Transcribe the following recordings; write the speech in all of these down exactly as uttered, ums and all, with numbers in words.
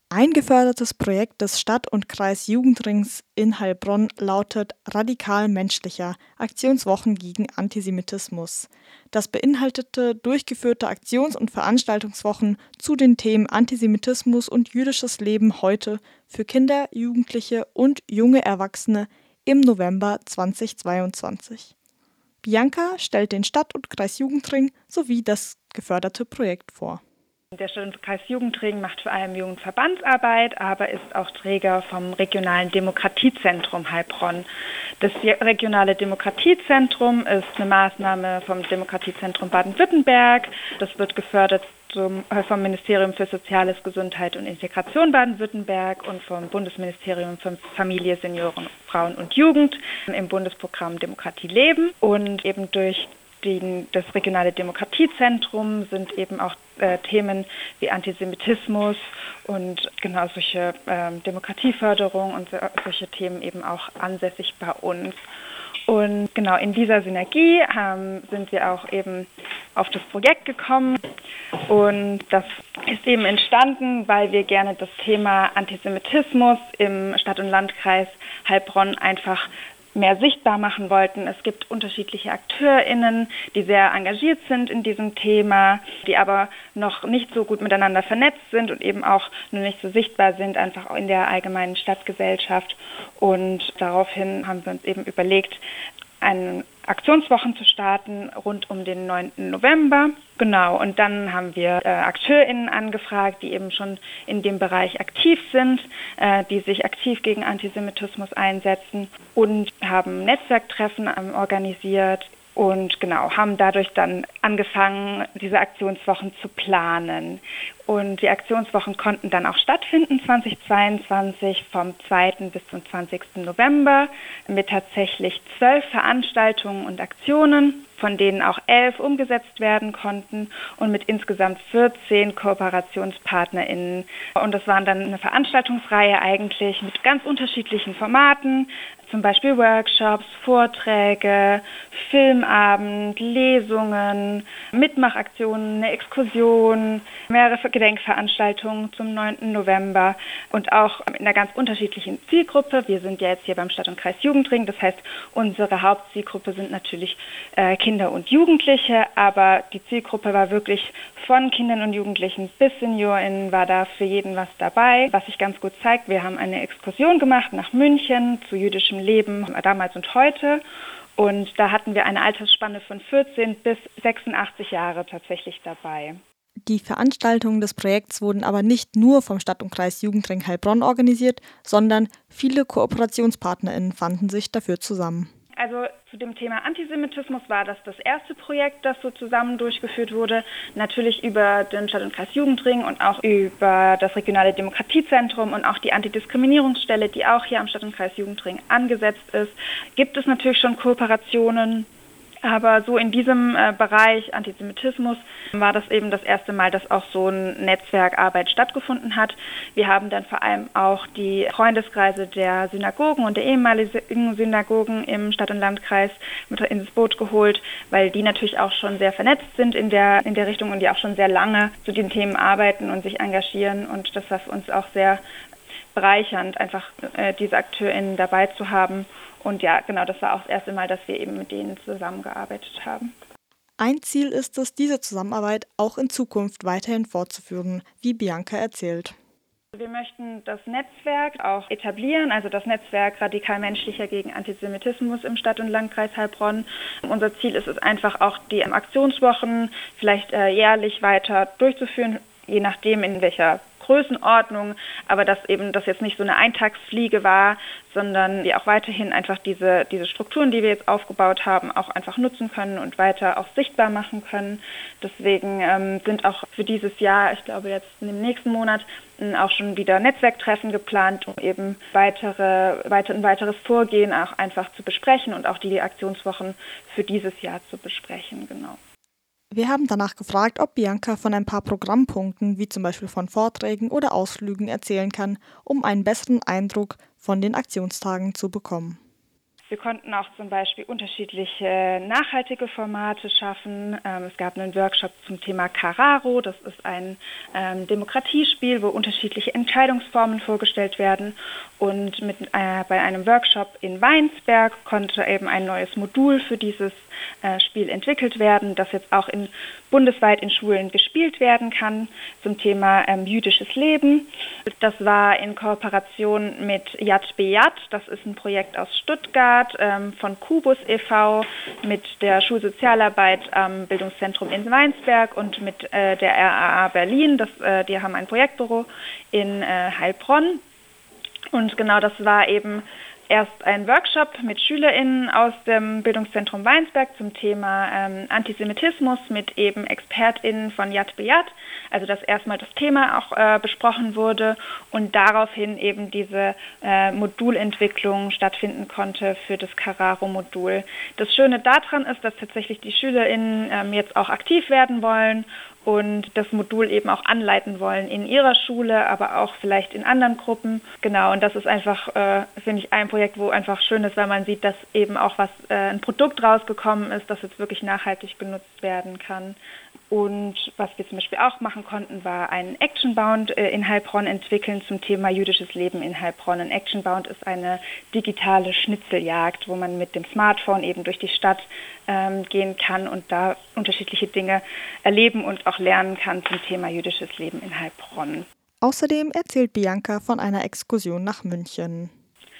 Ein gefördertes Projekt des Stadt- und Kreisjugendrings in Heilbronn lautet Radikal Menschlicher – Aktionswochen gegen Antisemitismus. Das beinhaltete durchgeführte Aktions- und Veranstaltungswochen zu den Themen Antisemitismus und jüdisches Leben heute für Kinder, Jugendliche und junge Erwachsene im November zweitausendzweiundzwanzig. Bianca stellt den Stadt- und Kreisjugendring sowie das geförderte Projekt vor. Der Stadt- und Kreisjugendring macht vor allem Jugendverbandsarbeit, aber ist auch Träger vom regionalen Demokratiezentrum Heilbronn. Das regionale Demokratiezentrum ist eine Maßnahme vom Demokratiezentrum Baden-Württemberg. Das wird gefördert zum, vom Ministerium für Soziales, Gesundheit und Integration Baden-Württemberg und vom Bundesministerium für Familie, Senioren, Frauen und Jugend im Bundesprogramm Demokratie leben. Und eben durch Die, das regionale Demokratiezentrum sind eben auch äh, Themen wie Antisemitismus und genau solche äh, Demokratieförderung und so, solche Themen eben auch ansässig bei uns. Und genau in dieser Synergie ähm, sind wir auch eben auf das Projekt gekommen und das ist eben entstanden, weil wir gerne das Thema Antisemitismus im Stadt- und Landkreis Heilbronn einfach mehr sichtbar machen wollten. Es gibt unterschiedliche AkteurInnen, die sehr engagiert sind in diesem Thema, die aber noch nicht so gut miteinander vernetzt sind und eben auch nur nicht so sichtbar sind, einfach in der allgemeinen Stadtgesellschaft. Und daraufhin haben wir uns eben überlegt, eine Aktionswochen zu starten rund um den neunten November. Genau, und dann haben wir äh, AkteurInnen angefragt, die eben schon in dem Bereich aktiv sind, äh, die sich aktiv gegen Antisemitismus einsetzen und haben Netzwerktreffen ähm, organisiert und genau, haben dadurch dann angefangen, diese Aktionswochen zu planen. Und die Aktionswochen konnten dann auch stattfinden zweitausendzweiundzwanzig vom zweiten bis zum zwanzigsten November mit tatsächlich zwölf Veranstaltungen und Aktionen, von denen auch elf umgesetzt werden konnten und mit insgesamt vierzehn KooperationspartnerInnen. Und das waren dann eine Veranstaltungsreihe eigentlich mit ganz unterschiedlichen Formaten, zum Beispiel Workshops, Vorträge, Filmabend, Lesungen, Mitmachaktionen, eine Exkursion, mehrere Gedenkveranstaltungen zum neunten November und auch in einer ganz unterschiedlichen Zielgruppe. Wir sind ja jetzt hier beim Stadt- und Kreisjugendring, das heißt, unsere Hauptzielgruppe sind natürlich äh, Kinder und Jugendliche, aber die Zielgruppe war wirklich von Kindern und Jugendlichen bis SeniorInnen war da für jeden was dabei, was sich ganz gut zeigt. Wir haben eine Exkursion gemacht nach München zu jüdischem Leben damals und heute. Und da hatten wir eine Altersspanne von vierzehn bis sechsundachtzig Jahre tatsächlich dabei. Die Veranstaltungen des Projekts wurden aber nicht nur vom Stadt- und Kreisjugendring Heilbronn organisiert, sondern viele KooperationspartnerInnen fanden sich dafür zusammen. Also zu dem Thema Antisemitismus war das das erste Projekt, das so zusammen durchgeführt wurde. Natürlich über den Stadt- und Kreisjugendring und auch über das regionale Demokratiezentrum und auch die Antidiskriminierungsstelle, die auch hier am Stadt- und Kreisjugendring angesetzt ist, gibt es natürlich schon Kooperationen. Aber so in diesem äh, Bereich Antisemitismus war das eben das erste Mal, dass auch so ein Netzwerkarbeit stattgefunden hat. Wir haben dann vor allem auch die Freundeskreise der Synagogen und der ehemaligen Synagogen im Stadt- und Landkreis mit ins Boot geholt, weil die natürlich auch schon sehr vernetzt sind in der, in der Richtung und die auch schon sehr lange zu den Themen arbeiten und sich engagieren. Und das war für uns auch sehr bereichernd, einfach äh, diese AkteurInnen dabei zu haben. Und ja, genau, das war auch das erste Mal, dass wir eben mit denen zusammengearbeitet haben. Ein Ziel ist es, diese Zusammenarbeit auch in Zukunft weiterhin fortzuführen, wie Bianca erzählt. Wir möchten das Netzwerk auch etablieren, also das Netzwerk Radikal Menschlicher gegen Antisemitismus im Stadt- und Landkreis Heilbronn. Unser Ziel ist es einfach auch, die Aktionswochen vielleicht äh, jährlich weiter durchzuführen, je nachdem in welcher Größenordnung, aber dass eben das jetzt nicht so eine Eintagsfliege war, sondern wir auch weiterhin einfach diese, diese Strukturen, die wir jetzt aufgebaut haben, auch einfach nutzen können und weiter auch sichtbar machen können. Deswegen ähm, sind auch für dieses Jahr, ich glaube jetzt in dem nächsten Monat, auch schon wieder Netzwerktreffen geplant, um eben weitere, weiter, ein weiteres Vorgehen auch einfach zu besprechen und auch die Aktionswochen für dieses Jahr zu besprechen, genau. Wir haben danach gefragt, ob Bianca von ein paar Programmpunkten, wie zum Beispiel von Vorträgen oder Ausflügen, erzählen kann, um einen besseren Eindruck von den Aktionstagen zu bekommen. Wir konnten auch zum Beispiel unterschiedliche nachhaltige Formate schaffen. Ähm, es gab einen Workshop zum Thema Carraro. Das ist ein ähm, Demokratiespiel, wo unterschiedliche Entscheidungsformen vorgestellt werden. Und mit, äh, bei einem Workshop in Weinsberg konnte eben ein neues Modul für dieses äh, Spiel entwickelt werden, das jetzt auch in, bundesweit in Schulen gespielt werden kann zum Thema ähm, jüdisches Leben. Das war in Kooperation mit Yad Beyat. Das ist ein Projekt aus Stuttgart ähm, von Kubus e V mit der Schulsozialarbeit am Bildungszentrum in Weinsberg und mit äh, der R A A Berlin. Das, äh, die haben ein Projektbüro in äh, Heilbronn. Und genau das war eben erst ein Workshop mit SchülerInnen aus dem Bildungszentrum Weinsberg zum Thema ähm, Antisemitismus mit eben ExpertInnen von Yad Beyat. Also dass erstmal das Thema auch äh, besprochen wurde und daraufhin eben diese äh, Modulentwicklung stattfinden konnte für das Carraro-Modul. Das Schöne daran ist, dass tatsächlich die SchülerInnen ähm, jetzt auch aktiv werden wollen und das Modul eben auch anleiten wollen in ihrer Schule, aber auch vielleicht in anderen Gruppen. Genau, und das ist einfach, äh, finde ich, ein Projekt, wo einfach schön ist, weil man sieht, dass eben auch was äh, ein Produkt rausgekommen ist, das jetzt wirklich nachhaltig genutzt werden kann. Und was wir zum Beispiel auch machen konnten, war einen Actionbound äh, in Heilbronn entwickeln zum Thema jüdisches Leben in Heilbronn. Ein Actionbound ist eine digitale Schnitzeljagd, wo man mit dem Smartphone eben durch die Stadt ähm, gehen kann und da unterschiedliche Dinge erleben und auch lernen kann zum Thema jüdisches Leben in Heilbronn. Außerdem erzählt Bianca von einer Exkursion nach München.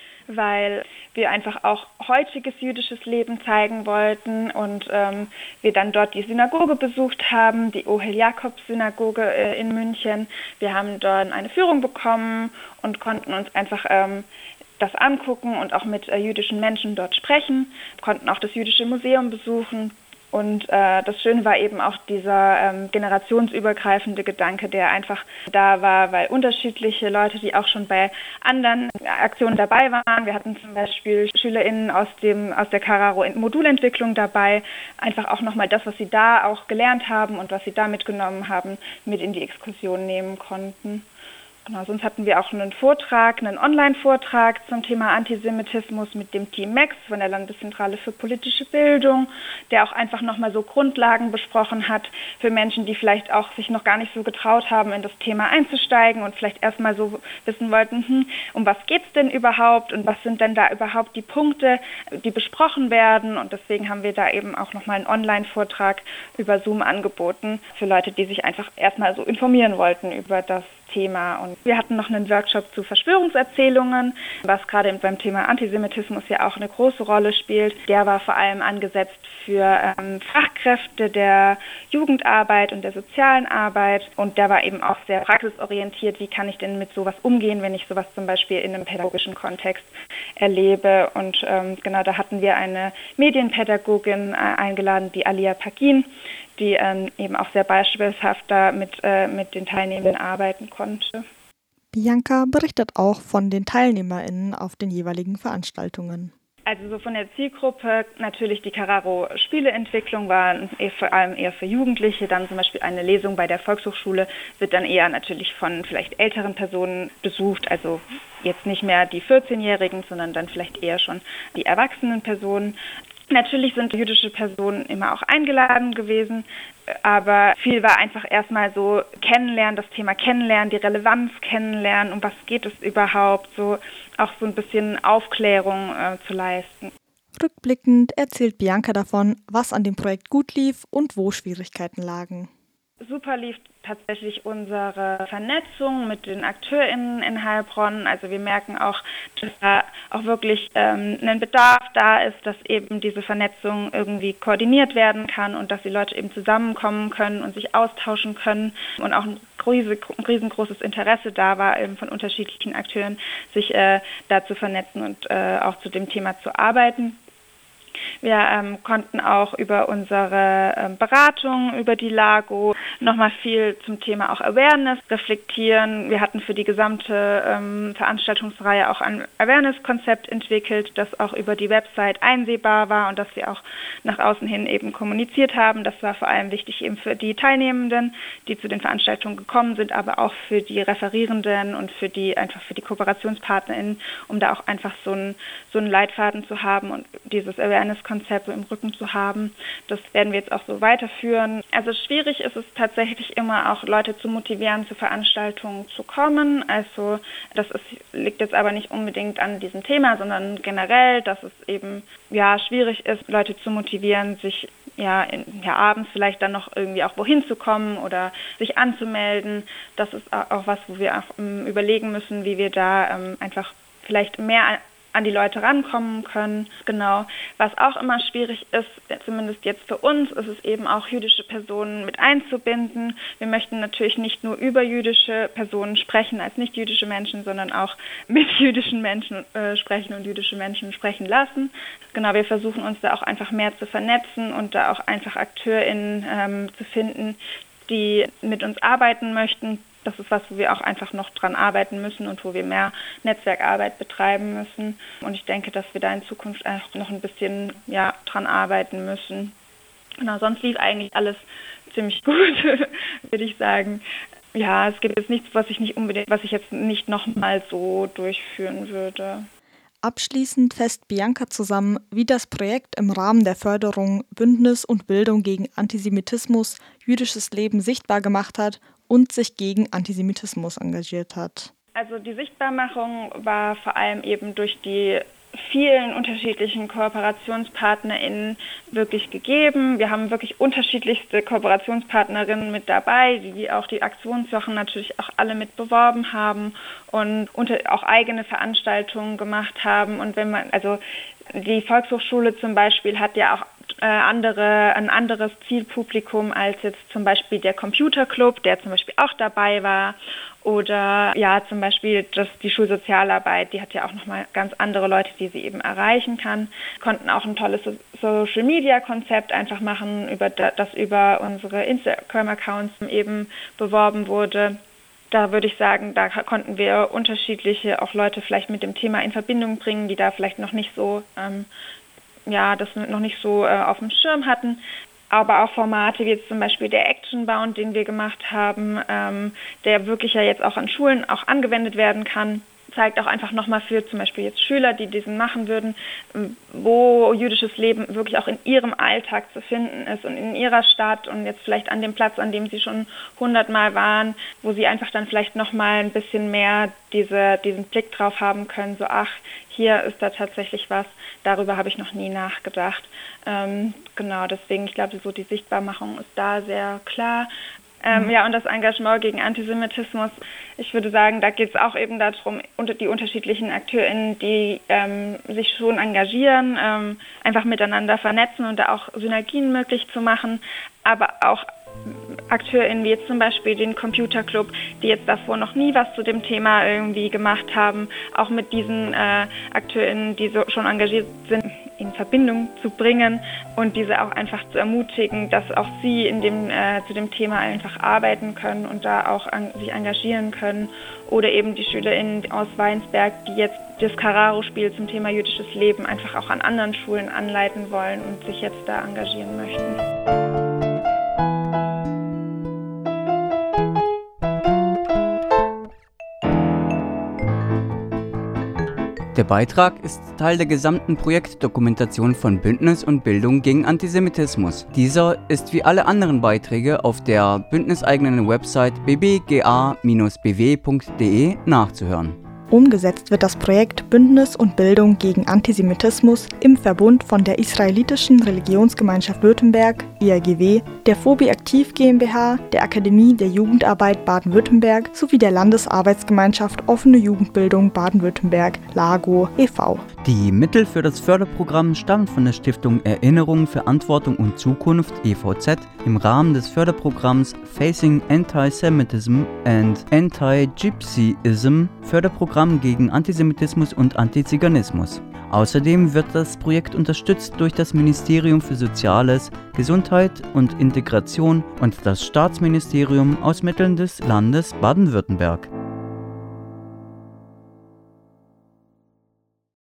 Weil wir einfach auch heutiges jüdisches Leben zeigen wollten und ähm, wir dann dort die Synagoge besucht haben, die Ohel-Jakob-Synagoge äh, in München. Wir haben dort eine Führung bekommen und konnten uns einfach ähm, das angucken und auch mit äh, jüdischen Menschen dort sprechen, konnten auch das Jüdische Museum besuchen. Und äh, das Schöne war eben auch dieser ähm, generationsübergreifende Gedanke, der einfach da war, weil unterschiedliche Leute, die auch schon bei anderen Aktionen dabei waren, wir hatten zum Beispiel SchülerInnen aus dem aus der Carraro-Modulentwicklung dabei, einfach auch nochmal das, was sie da auch gelernt haben und was sie da mitgenommen haben, mit in die Exkursion nehmen konnten. Genau, sonst hatten wir auch einen Vortrag, einen Online-Vortrag zum Thema Antisemitismus mit dem Team Max von der Landeszentrale für politische Bildung, der auch einfach nochmal so Grundlagen besprochen hat für Menschen, die vielleicht auch sich noch gar nicht so getraut haben, in das Thema einzusteigen und vielleicht erstmal so wissen wollten, hm, um was geht's denn überhaupt und was sind denn da überhaupt die Punkte, die besprochen werden. Und deswegen haben wir da eben auch nochmal einen Online-Vortrag über Zoom angeboten für Leute, die sich einfach erstmal so informieren wollten über das Thema. Und wir hatten noch einen Workshop zu Verschwörungserzählungen, was gerade beim Thema Antisemitismus ja auch eine große Rolle spielt. Der war vor allem angesetzt für ähm, Fachkräfte der Jugendarbeit und der sozialen Arbeit und der war eben auch sehr praxisorientiert. Wie kann ich denn mit sowas umgehen, wenn ich sowas zum Beispiel in einem pädagogischen Kontext erlebe? Und ähm, genau, da hatten wir eine Medienpädagogin äh, eingeladen, die Alia Pagin, die ähm, eben auch sehr beispielhaft da mit, äh, mit den Teilnehmenden arbeiten konnte. Bianca berichtet auch von den TeilnehmerInnen auf den jeweiligen Veranstaltungen. Also so von der Zielgruppe natürlich die Carraro-Spieleentwicklung war eher vor allem eher für Jugendliche. Dann zum Beispiel eine Lesung bei der Volkshochschule wird dann eher natürlich von vielleicht älteren Personen besucht. Also jetzt nicht mehr die vierzehnjährigen, sondern dann vielleicht eher schon die erwachsenen Personen. Natürlich sind jüdische Personen immer auch eingeladen gewesen, aber viel war einfach erstmal so kennenlernen, das Thema kennenlernen, die Relevanz kennenlernen, um was geht es überhaupt, so auch so ein bisschen Aufklärung äh, zu leisten. Rückblickend erzählt Bianca davon, was an dem Projekt gut lief und wo Schwierigkeiten lagen. Super lief tatsächlich unsere Vernetzung mit den AkteurInnen in Heilbronn. Also wir merken auch, dass da auch wirklich ähm, ein Bedarf da ist, dass eben diese Vernetzung irgendwie koordiniert werden kann und dass die Leute eben zusammenkommen können und sich austauschen können und auch ein, riesig, ein riesengroßes Interesse da war, eben von unterschiedlichen Akteuren, sich äh, da zu vernetzen und äh, auch zu dem Thema zu arbeiten. Wir ähm, konnten auch über unsere ähm, Beratung, über die LAGO nochmal viel zum Thema auch Awareness reflektieren. Wir hatten für die gesamte ähm, Veranstaltungsreihe auch ein Awareness-Konzept entwickelt, das auch über die Website einsehbar war und das wir auch nach außen hin eben kommuniziert haben. Das war vor allem wichtig eben für die Teilnehmenden, die zu den Veranstaltungen gekommen sind, aber auch für die Referierenden und für die einfach für die KooperationspartnerInnen, um da auch einfach so einen so einen Leitfaden zu haben und dieses Awareness-Konzept im Rücken zu haben. Das werden wir jetzt auch so weiterführen. Also schwierig ist es tatsächlich immer auch, Leute zu motivieren, zu Veranstaltungen zu kommen. Also das ist, liegt jetzt aber nicht unbedingt an diesem Thema, sondern generell, dass es eben ja schwierig ist, Leute zu motivieren, sich ja, in, ja abends vielleicht dann noch irgendwie auch wohin zu kommen oder sich anzumelden. Das ist auch was, wo wir auch um, überlegen müssen, wie wir da ähm, einfach vielleicht mehr an die Leute rankommen können. Genau. Was auch immer schwierig ist, zumindest jetzt für uns, ist es eben auch jüdische Personen mit einzubinden. Wir möchten natürlich nicht nur über jüdische Personen sprechen als nicht jüdische Menschen, sondern auch mit jüdischen Menschen äh, sprechen und jüdische Menschen sprechen lassen. Genau, wir versuchen uns da auch einfach mehr zu vernetzen und da auch einfach AkteurInnen ähm, zu finden, die mit uns arbeiten möchten. Das ist was, wo wir auch einfach noch dran arbeiten müssen und wo wir mehr Netzwerkarbeit betreiben müssen. Und ich denke, dass wir da in Zukunft einfach noch ein bisschen ja, dran arbeiten müssen. Genau, sonst lief eigentlich alles ziemlich gut, würde ich sagen. Ja, es gibt jetzt nichts, was ich nicht unbedingt, was ich jetzt nicht nochmal so durchführen würde. Abschließend fasst Bianca zusammen, wie das Projekt im Rahmen der Förderung Bündnis und Bildung gegen Antisemitismus jüdisches Leben sichtbar gemacht hat und sich gegen Antisemitismus engagiert hat. Also die Sichtbarmachung war vor allem eben durch die vielen unterschiedlichen KooperationspartnerInnen wirklich gegeben. Wir haben wirklich unterschiedlichste Kooperationspartnerinnen mit dabei, die auch die Aktionswochen natürlich auch alle mit beworben haben und auch eigene Veranstaltungen gemacht haben. Und wenn man, also die Volkshochschule zum Beispiel hat ja auch äh, andere, ein anderes Zielpublikum als jetzt zum Beispiel der Computerclub, der zum Beispiel auch dabei war. Oder ja, zum Beispiel das, die Schulsozialarbeit, die hat ja auch nochmal ganz andere Leute, die sie eben erreichen kann. Wir konnten auch ein tolles Social-Media-Konzept einfach machen, über das über unsere Instagram-Accounts eben beworben wurde. Da würde ich sagen, da konnten wir unterschiedliche auch Leute vielleicht mit dem Thema in Verbindung bringen, die da vielleicht noch nicht so, ähm, ja, das noch nicht so äh, auf dem Schirm hatten. Aber auch Formate wie jetzt zum Beispiel der Actionbound, den wir gemacht haben, ähm, der wirklich ja jetzt auch an Schulen auch angewendet werden kann, zeigt auch einfach nochmal für zum Beispiel jetzt Schüler, die diesen machen würden, wo jüdisches Leben wirklich auch in ihrem Alltag zu finden ist und in ihrer Stadt und jetzt vielleicht an dem Platz, an dem sie schon hundertmal waren, wo sie einfach dann vielleicht nochmal ein bisschen mehr diese, diesen Blick drauf haben können, so ach, hier ist da tatsächlich was, darüber habe ich noch nie nachgedacht. Ähm, genau, deswegen, ich glaube, so die Sichtbarmachung ist da sehr klar. Ähm, ja, und das Engagement gegen Antisemitismus, ich würde sagen, da geht es auch eben darum, unter die unterschiedlichen AkteurInnen, die ähm, sich schon engagieren, ähm, einfach miteinander vernetzen und da auch Synergien möglich zu machen, aber auch AkteurInnen wie jetzt zum Beispiel den Computerclub, die jetzt davor noch nie was zu dem Thema irgendwie gemacht haben, auch mit diesen äh, AkteurInnen, die so schon engagiert sind, in Verbindung zu bringen und diese auch einfach zu ermutigen, dass auch sie in dem, äh, zu dem Thema einfach arbeiten können und da auch an, sich engagieren können. Oder eben die SchülerInnen aus Weinsberg, die jetzt das Carraro-Spiel zum Thema jüdisches Leben einfach auch an anderen Schulen anleiten wollen und sich jetzt da engagieren möchten. Der Beitrag ist Teil der gesamten Projektdokumentation von Bündnis und Bildung gegen Antisemitismus. Dieser ist wie alle anderen Beiträge auf der bündniseigenen Website b b g a Bindestrich b w punkt d e nachzuhören. Umgesetzt wird das Projekt Bündnis und Bildung gegen Antisemitismus im Verbund von der Israelitischen Religionsgemeinschaft Württemberg, I R G W, der Phobi Aktiv GmbH, der Akademie der Jugendarbeit Baden-Württemberg sowie der Landesarbeitsgemeinschaft Offene Jugendbildung Baden-Württemberg, LAGO e V Die Mittel für das Förderprogramm stammen von der Stiftung Erinnerung, Verantwortung und Zukunft E V Z im Rahmen des Förderprogramms Facing Antisemitism and Anti-Gypsyism, Förderprogramm gegen Antisemitismus und Antiziganismus. Außerdem wird das Projekt unterstützt durch das Ministerium für Soziales, Gesundheit und Integration und das Staatsministerium aus Mitteln des Landes Baden-Württemberg.